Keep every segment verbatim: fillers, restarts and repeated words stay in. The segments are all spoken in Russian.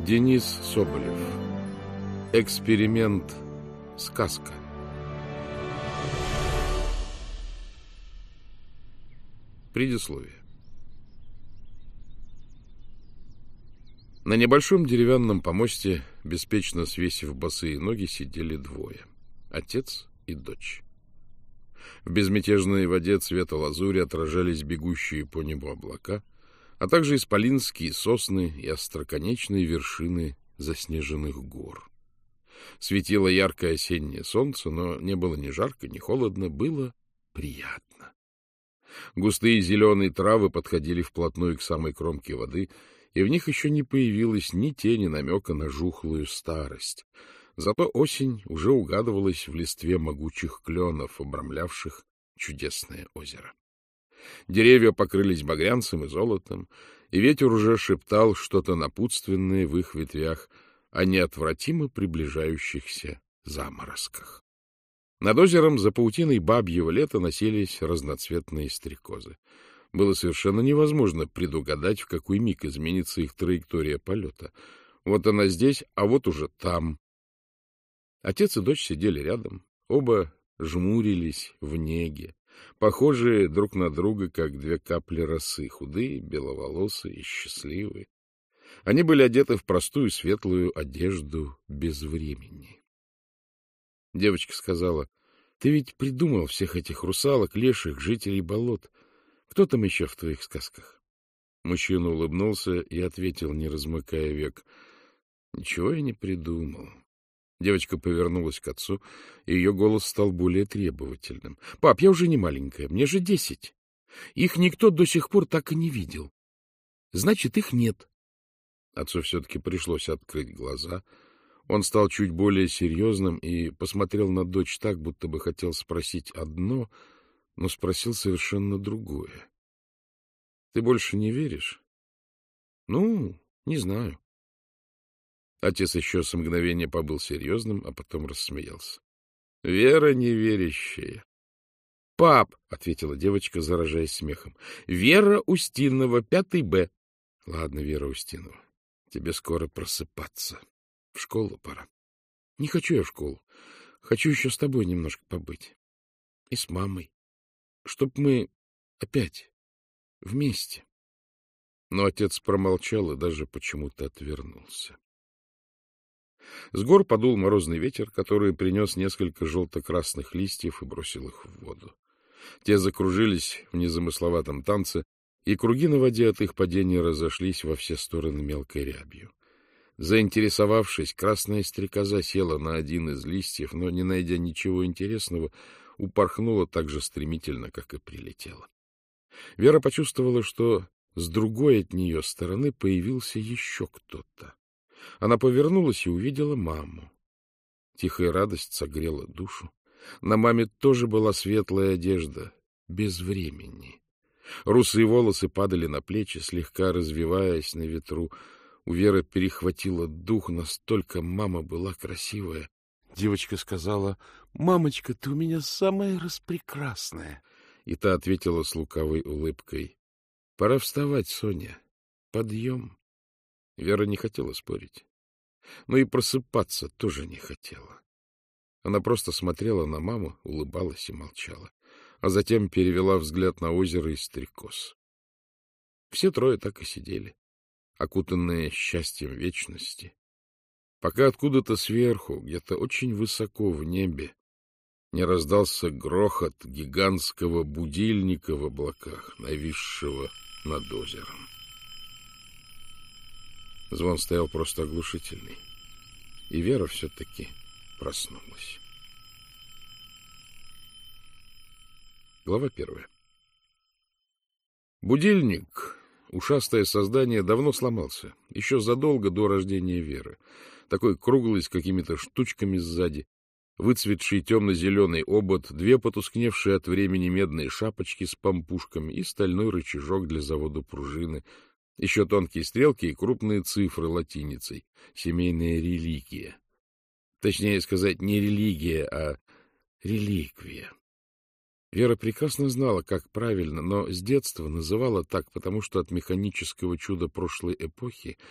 Денис Соболев. Эксперимент. Сказка. Предисловие. На небольшом деревянном помосте, беспечно свесив босые ноги, сидели двое — отец и дочь. В безмятежной воде цвета лазури отражались бегущие по небу облака, а также исполинские сосны и остроконечные вершины заснеженных гор. Светило яркое осеннее солнце, но не было ни жарко, ни холодно, было приятно. Густые зеленые травы подходили вплотную к самой кромке воды, и в них еще не появилось ни тени намека на жухлую старость. Зато осень уже угадывалась в листве могучих кленов, обрамлявших чудесное озеро. Деревья покрылись багрянцем и золотом, и ветер уже шептал что-то напутственное в их ветвях о неотвратимо приближающихся заморозках. Над озером за паутиной бабьего лета носились разноцветные стрекозы. Было совершенно невозможно предугадать, в какой миг изменится их траектория полета. Вот она здесь, а вот уже там. Отец и дочь сидели рядом, оба жмурились в неге, похожие друг на друга, как две капли росы, худые, беловолосые и счастливые. Они были одеты в простую светлую одежду без времени. Девочка сказала: — Ты ведь придумал всех этих русалок, леших, жителей болот. Кто там еще в твоих сказках? Мужчина улыбнулся и ответил, не размыкая век: — Ничего я не придумал. Девочка повернулась к отцу, и ее голос стал более требовательным. — Пап, я уже не маленькая, мне же десять. Их никто до сих пор так и не видел. Значит, их нет. Отцу все-таки пришлось открыть глаза. Он стал чуть более серьезным и посмотрел на дочь так, будто бы хотел спросить одно, но спросил совершенно другое. — Ты больше не веришь? — Ну, не знаю. Отец еще с мгновения побыл серьезным, а потом рассмеялся. — Вера неверящая. — Пап, — ответила девочка, заражаясь смехом, — Вера Устинова, пятый Б. — Ладно, Вера Устинова, тебе скоро просыпаться. В школу пора. — Не хочу я в школу. Хочу еще с тобой немножко побыть. И с мамой. Чтоб мы опять вместе. Но отец промолчал и даже почему-то отвернулся. С гор подул морозный ветер, который принес несколько желто-красных листьев и бросил их в воду. Те закружились в незамысловатом танце, и круги на воде от их падения разошлись во все стороны мелкой рябью. Заинтересовавшись, красная стрекоза села на один из листьев, но, не найдя ничего интересного, упорхнула так же стремительно, как и прилетела. Вера почувствовала, что с другой от нее стороны появился еще кто-то. Она повернулась и увидела маму. Тихая радость согрела душу. На маме тоже была светлая одежда, без времени. Русые волосы падали на плечи, слегка развиваясь на ветру. У Веры перехватило дух, настолько мама была красивая. Девочка сказала: — Мамочка, ты у меня самая распрекрасная. И та ответила с лукавой улыбкой: — Пора вставать, Соня. Подъем. Вера не хотела спорить, но и просыпаться тоже не хотела. Она просто смотрела на маму, улыбалась и молчала, а затем перевела взгляд на озеро и стрекоз. Все трое так и сидели, окутанные счастьем вечности, пока откуда-то сверху, где-то очень высоко в небе, не раздался грохот гигантского будильника в облаках, нависшего над озером. Звон стоял просто оглушительный, и Вера все-таки проснулась. Глава первая. Будильник, ушастое создание, давно сломался, еще задолго до рождения Веры. Такой круглый, с какими-то штучками сзади, выцветший темно-зеленый обод, две потускневшие от времени медные шапочки с помпушками и стальной рычажок для завода пружины, еще тонкие стрелки и крупные цифры латиницей. Семейная религия. Точнее сказать, не религия, а реликвия. Вера прекрасно знала, как правильно, но с детства называла так, потому что от механического чуда прошлой эпохи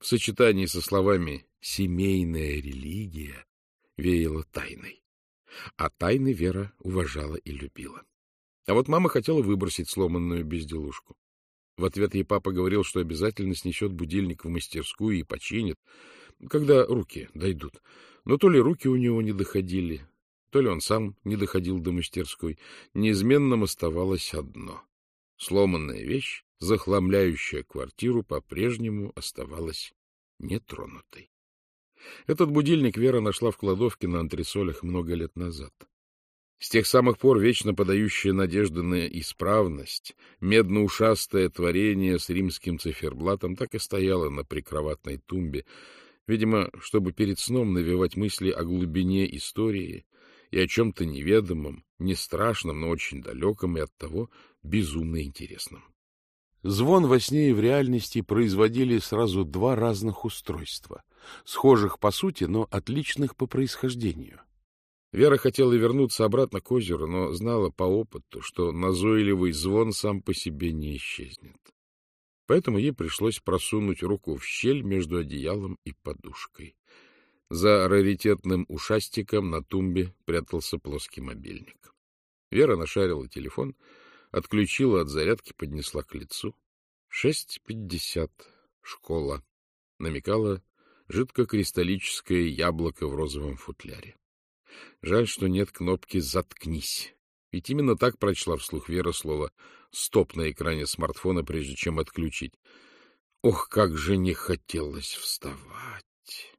в сочетании со словами «семейная религия» веяло тайной. А тайны Вера уважала и любила. А вот мама хотела выбросить сломанную безделушку. В ответ ей папа говорил, что обязательно снесет будильник в мастерскую и починит, когда руки дойдут. Но то ли руки у него не доходили, то ли он сам не доходил до мастерской. Неизменным оставалось одно. Сломанная вещь, захламляющая квартиру, по-прежнему оставалась нетронутой. Этот будильник Вера нашла в кладовке на антресолях много лет назад. С тех самых пор вечно подающее надежды на исправность, медно-ушастое творение с римским циферблатом так и стояло на прикроватной тумбе, видимо, чтобы перед сном навевать мысли о глубине истории и о чем-то неведомом, не страшном, но очень далеком и оттого безумно интересном. Звон во сне и в реальности производили сразу два разных устройства, схожих по сути, но отличных по происхождению. Вера хотела вернуться обратно к озеру, но знала по опыту, что назойливый звон сам по себе не исчезнет. Поэтому ей пришлось просунуть руку в щель между одеялом и подушкой. За раритетным ушастиком на тумбе прятался плоский мобильник. Вера нашарила телефон, отключила от зарядки, поднесла к лицу. Шесть пятьдесят. Школа. Намекала жидкокристаллическое яблоко в розовом футляре. Жаль, что нет кнопки «Заткнись». Ведь именно так прочла вслух Вера слово «стоп» на экране смартфона, прежде чем отключить. Ох, как же не хотелось вставать!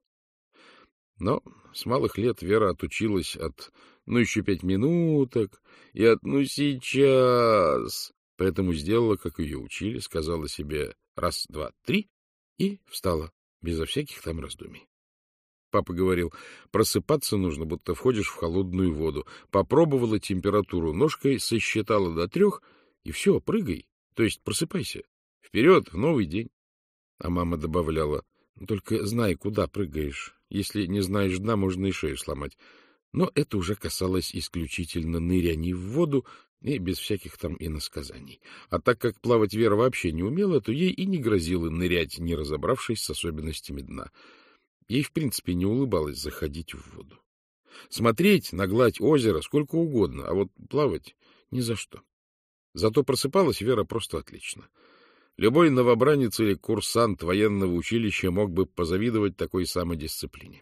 Но с малых лет Вера отучилась от «ну еще пять минуток» и от «ну сейчас». Поэтому сделала, как ее учили, сказала себе «раз, два, три» и встала, безо всяких там раздумий. Папа говорил, просыпаться нужно, будто входишь в холодную воду. Попробовала температуру ножкой, сосчитала до трех, и все, прыгай, то есть просыпайся. Вперед, в новый день. А мама добавляла, только знай, куда прыгаешь. Если не знаешь дна, можно и шею сломать. Но это уже касалось исключительно ныряний в воду и без всяких там иносказаний. А так как плавать Вера вообще не умела, то ей и не грозило нырять, не разобравшись с особенностями дна. Ей, в принципе, не улыбалось заходить в воду. Смотреть на гладь озера сколько угодно, а вот плавать ни за что. Зато просыпалась Вера просто отлично. Любой новобранец или курсант военного училища мог бы позавидовать такой самодисциплине.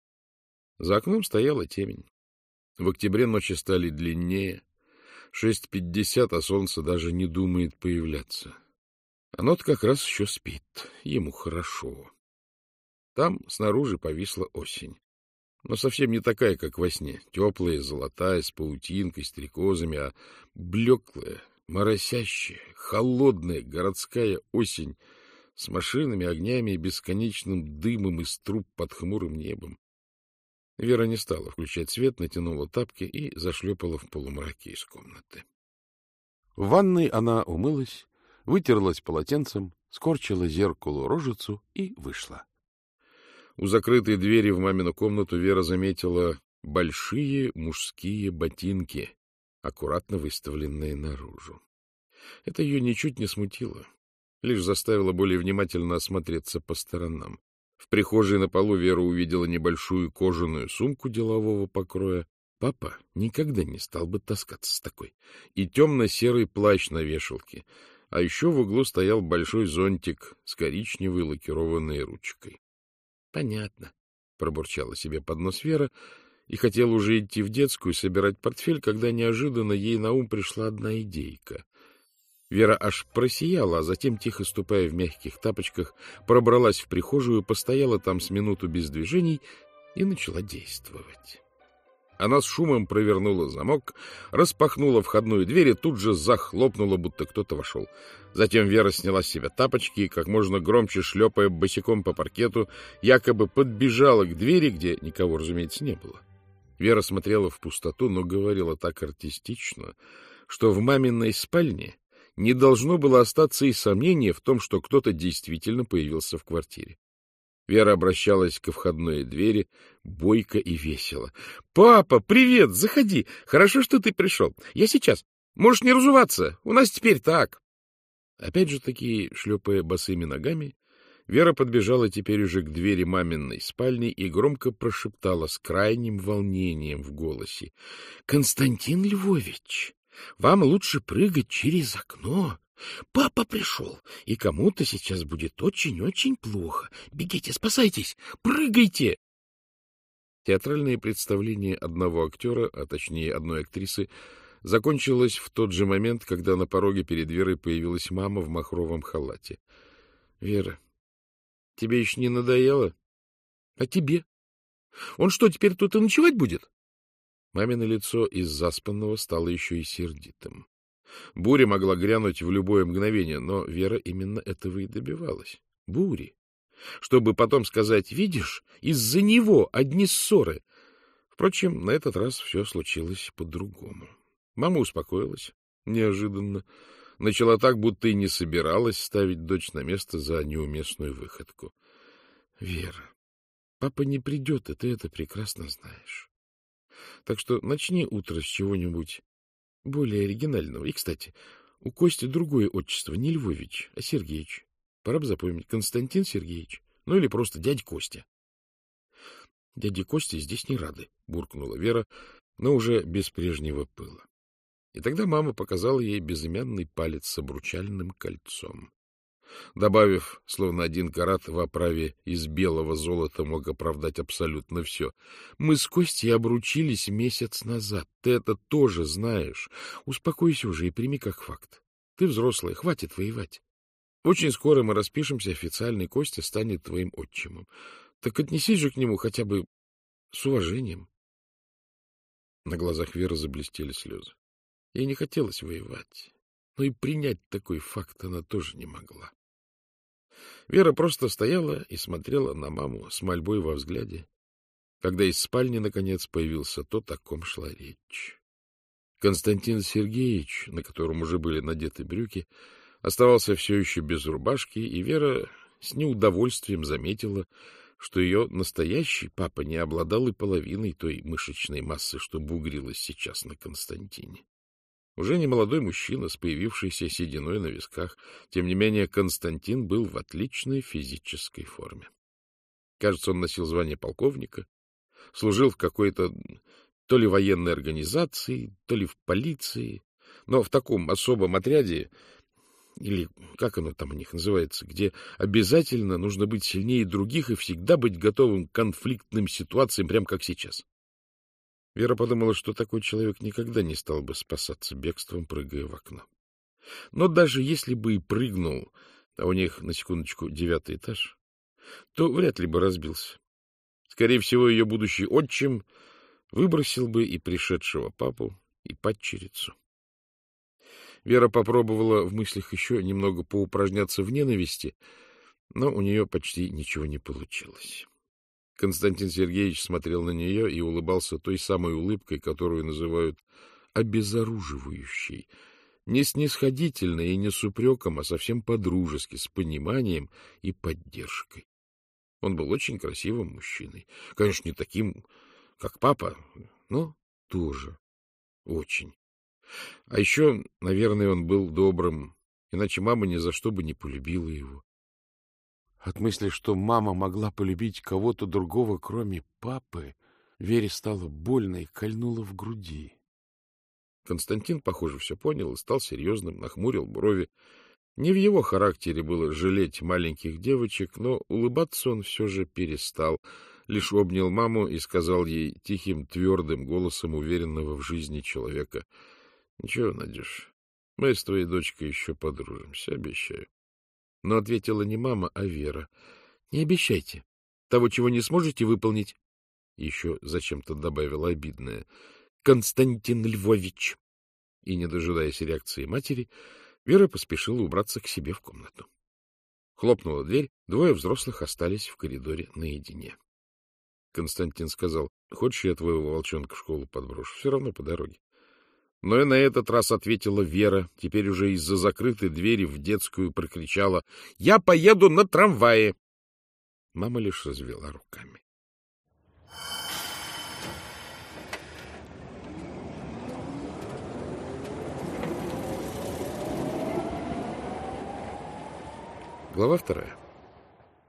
За окном стояла темень. В октябре ночи стали длиннее. Шесть пятьдесят, а солнце даже не думает появляться. Оно-то как раз еще спит. Ему хорошо. Там снаружи повисла осень. Но совсем не такая, как во сне. Теплая, золотая, с паутинкой, стрекозами, а блеклая, моросящая, холодная городская осень с машинами, огнями и бесконечным дымом из труб под хмурым небом. Вера не стала включать свет, натянула тапки и зашлепала в полумраке из комнаты. В ванной она умылась, вытерлась полотенцем, скорчила зеркалу рожицу и вышла. У закрытой двери в мамину комнату Вера заметила большие мужские ботинки, аккуратно выставленные наружу. Это ее ничуть не смутило, лишь заставило более внимательно осмотреться по сторонам. В прихожей на полу Вера увидела небольшую кожаную сумку делового покроя. Папа никогда не стал бы таскаться с такой. И темно-серый плащ на вешалке. А еще в углу стоял большой зонтик с коричневой лакированной ручкой. — Понятно, — пробурчала себе под нос Вера и хотела уже идти в детскую собирать портфель, когда неожиданно ей на ум пришла одна идейка. Вера аж просияла, а затем, тихо ступая в мягких тапочках, пробралась в прихожую, постояла там с минуту без движений и начала действовать. Она с шумом провернула замок, распахнула входную дверь и тут же захлопнула, будто кто-то вошел. Затем Вера сняла с себя тапочки и, как можно громче шлепая босиком по паркету, якобы подбежала к двери, где никого, разумеется, не было. Вера смотрела в пустоту, но говорила так артистично, что в маминой спальне не должно было остаться и сомнения в том, что кто-то действительно появился в квартире. Вера обращалась к входной двери бойко и весело. — Папа, привет! Заходи! Хорошо, что ты пришел. Я сейчас. Можешь не разуваться. У нас теперь так. Опять же таки, шлепая босыми ногами, Вера подбежала теперь уже к двери маминой спальни и громко прошептала с крайним волнением в голосе: — Константин Львович, вам лучше прыгать через окно. Папа пришел, и кому-то сейчас будет очень-очень плохо. Бегите, спасайтесь, прыгайте! Театральное представление одного актера, а точнее одной актрисы, закончилось в тот же момент, когда на пороге перед Верой появилась мама в махровом халате. — Вера, тебе еще не надоело? А тебе? Он что, теперь тут и ночевать будет? Мамино лицо из заспанного стало еще и сердитым. Буря могла грянуть в любое мгновение, но Вера именно этого и добивалась. Бури. Чтобы потом сказать: видишь, из-за него одни ссоры. Впрочем, на этот раз все случилось по-другому. Мама успокоилась неожиданно. Начала так, будто и не собиралась ставить дочь на место за неуместную выходку. — Вера, папа не придет, и ты это прекрасно знаешь. Так что начни утро с чего-нибудь более оригинального. И, кстати, у Кости другое отчество, не Львович, а Сергеич. Пора бы запомнить: Константин Сергеевич, ну или просто дядя Костя. — Дяде Косте здесь не рады, — буркнула Вера, но уже без прежнего пыла. И тогда мама показала ей безымянный палец с обручальным кольцом. Добавив, словно один карат в оправе из белого золота мог оправдать абсолютно все: мы с Костей обручились месяц назад. Ты это тоже знаешь. Успокойся уже и прими как факт. Ты взрослая, хватит воевать. Очень скоро мы распишемся официально, и Костя станет твоим отчимом. Так отнесись же к нему хотя бы с уважением. На глазах Веры заблестели слезы. Ей не хотелось воевать, но и принять такой факт она тоже не могла. Вера просто стояла и смотрела на маму с мольбой во взгляде, когда из спальни, наконец, появился тот, о ком шла речь. Константин Сергеевич, на котором уже были надеты брюки, оставался все еще без рубашки, и Вера с неудовольствием заметила, что ее настоящий папа не обладал и половиной той мышечной массы, что бугрилась сейчас на Константине. Уже не молодой мужчина с появившейся сединой на висках, тем не менее Константин был в отличной физической форме. Кажется, он носил звание полковника, служил в какой-то то ли военной организации, то ли в полиции, но в таком особом отряде, или как оно там у них называется, где обязательно нужно быть сильнее других и всегда быть готовым к конфликтным ситуациям, прям как сейчас. Вера подумала, что такой человек никогда не стал бы спасаться бегством, прыгая в окно. Но даже если бы и прыгнул, а у них, на секундочку, девятый этаж, то вряд ли бы разбился. Скорее всего, ее будущий отчим выбросил бы и пришедшего папу, и падчерицу. Вера попробовала в мыслях еще немного поупражняться в ненависти, но у нее почти ничего не получилось. Константин Сергеевич смотрел на нее и улыбался той самой улыбкой, которую называют обезоруживающей, не снисходительно и не с упреком, а совсем по-дружески, с пониманием и поддержкой. Он был очень красивым мужчиной. Конечно, не таким, как папа, но тоже очень. А еще, наверное, он был добрым, иначе мама ни за что бы не полюбила его. От мысли, что мама могла полюбить кого-то другого, кроме папы, Вере стало больно и кольнуло в груди. Константин, похоже, все понял и стал серьезным, нахмурил брови. Не в его характере было жалеть маленьких девочек, но улыбаться он все же перестал, лишь обнял маму и сказал ей тихим, твердым голосом уверенного в жизни человека: — Ничего, Надюш, мы с твоей дочкой еще подружимся, обещаю. Но ответила не мама, а Вера. — Не обещайте. Того, чего не сможете выполнить. Еще зачем-то добавила обидная: — Константин Львович. И, не дожидаясь реакции матери, Вера поспешила убраться к себе в комнату. Хлопнула дверь, двое взрослых остались в коридоре наедине. Константин сказал: — Хочешь, я твоего волчонка в школу подброшу? Все равно по дороге. Но и на этот раз ответила Вера, теперь уже из-за закрытой двери в детскую прокричала: — Я поеду на трамвае! Мама лишь развела руками. Глава вторая.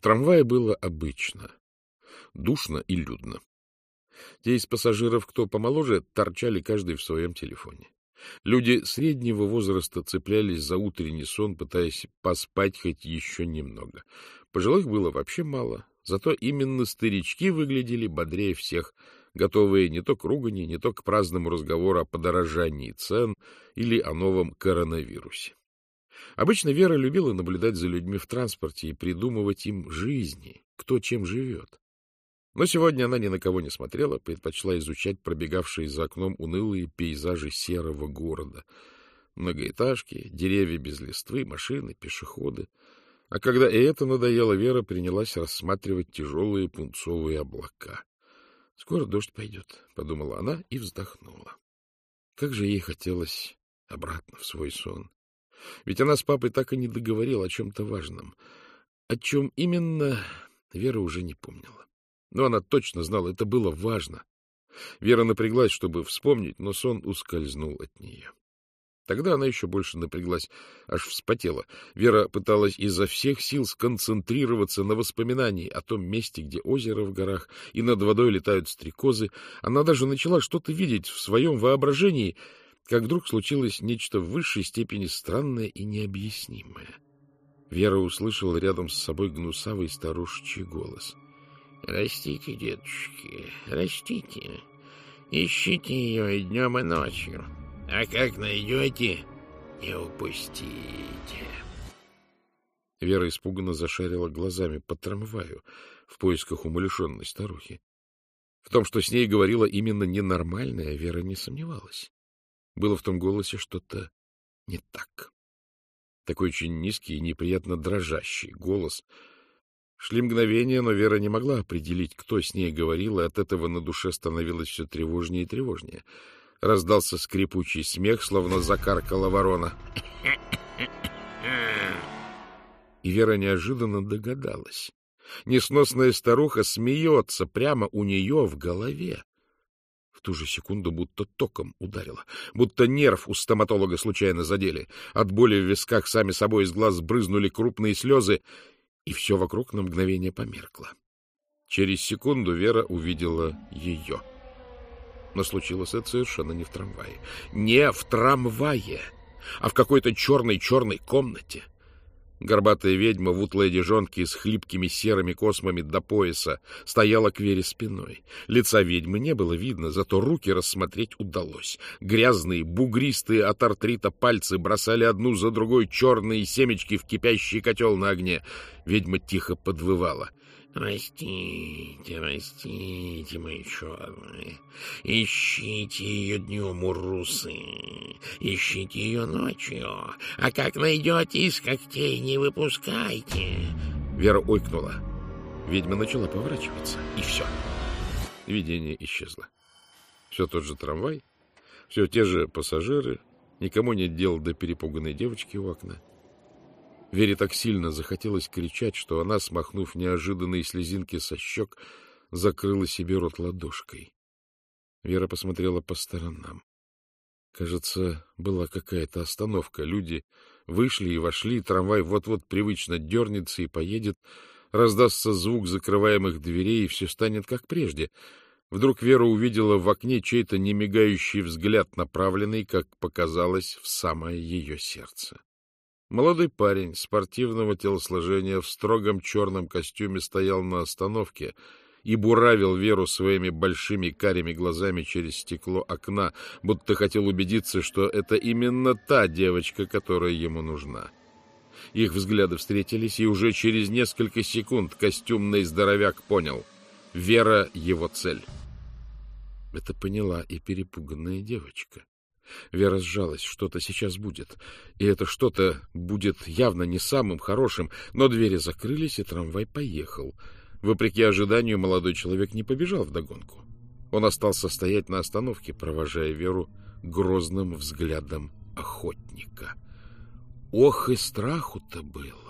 трамвае было обычно. Душно и людно. Те из пассажиров, кто помоложе, торчали каждый в своем телефоне. Люди среднего возраста цеплялись за утренний сон, пытаясь поспать хоть еще немного. Пожилых было вообще мало, зато именно старички выглядели бодрее всех, готовые не то к ругани, не то к праздному разговору о подорожании цен или о новом коронавирусе. Обычно Вера любила наблюдать за людьми в транспорте и придумывать им жизни, кто чем живет. Но сегодня она ни на кого не смотрела, предпочла изучать пробегавшие за окном унылые пейзажи серого города. Многоэтажки, деревья без листвы, машины, пешеходы. А когда и это надоело, Вера принялась рассматривать тяжелые пунцовые облака. — Скоро дождь пойдет, — подумала она и вздохнула. Как же ей хотелось обратно в свой сон. Ведь она с папой так и не договорила о чем-то важном. О чем именно, Вера уже не помнила. Но она точно знала, это было важно. Вера напряглась, чтобы вспомнить, но сон ускользнул от нее. Тогда она еще больше напряглась, аж вспотела. Вера пыталась изо всех сил сконцентрироваться на воспоминании о том месте, где озеро в горах, и над водой летают стрекозы. Она даже начала что-то видеть в своем воображении, как вдруг случилось нечто в высшей степени странное и необъяснимое. Вера услышала рядом с собой гнусавый старушечий голос. — Растите, детушки, растите. Ищите ее и днем, и ночью. А как найдете, не упустите. Вера испуганно зашарила глазами по трамваю в поисках умалишенной старухи. В том, что с ней говорила именно ненормальная, Вера не сомневалась. Было в том голосе что-то не так. Такой очень низкий и неприятно дрожащий голос. Шли мгновения, но Вера не могла определить, кто с ней говорил, и от этого на душе становилось все тревожнее и тревожнее. Раздался скрипучий смех, словно закаркала ворона. И Вера неожиданно догадалась. Несносная старуха смеется прямо у нее в голове. В ту же секунду будто током ударило, будто нерв у стоматолога случайно задели. От боли в висках сами собой из глаз брызнули крупные слезы, и все вокруг на мгновение померкло. Через секунду Вера увидела ее. Но случилось это совершенно не в трамвае. Не в трамвае, а в какой-то черной-черной комнате. Горбатая ведьма в утлой одежонке с хлипкими серыми космами до пояса стояла к Вере спиной. Лица ведьмы не было видно, зато руки рассмотреть удалось. Грязные, бугристые от артрита пальцы бросали одну за другой черные семечки в кипящий котел на огне. Ведьма тихо подвывала. «Растите, растите, мои черные, ищите ее днем, урусы, ищите ее ночью, а как найдете, из когтей не выпускайте». Вера ойкнула. Ведьма начала поворачиваться, и все. Видение исчезло. Все тот же трамвай, все те же пассажиры, никому нет дела до перепуганной девочки у окна. Вере так сильно захотелось кричать, что она, смахнув неожиданные слезинки со щек, закрыла себе рот ладошкой. Вера посмотрела по сторонам. Кажется, была какая-то остановка. Люди вышли и вошли, трамвай вот-вот привычно дернется и поедет, раздастся звук закрываемых дверей, и все станет как прежде. Вдруг Вера увидела в окне чей-то немигающий взгляд, направленный, как показалось, в самое ее сердце. Молодой парень спортивного телосложения в строгом черном костюме стоял на остановке и буравил Веру своими большими карими глазами через стекло окна, будто хотел убедиться, что это именно та девочка, которая ему нужна. Их взгляды встретились, и уже через несколько секунд костюмный здоровяк понял — Вера — его цель. Это поняла и перепуганная девочка. Вера сжалась, что-то сейчас будет, и это что-то будет явно не самым хорошим, но двери закрылись, и трамвай поехал. Вопреки ожиданию, молодой человек не побежал вдогонку. Он остался стоять на остановке, провожая Веру грозным взглядом охотника. Ох, и страху-то было!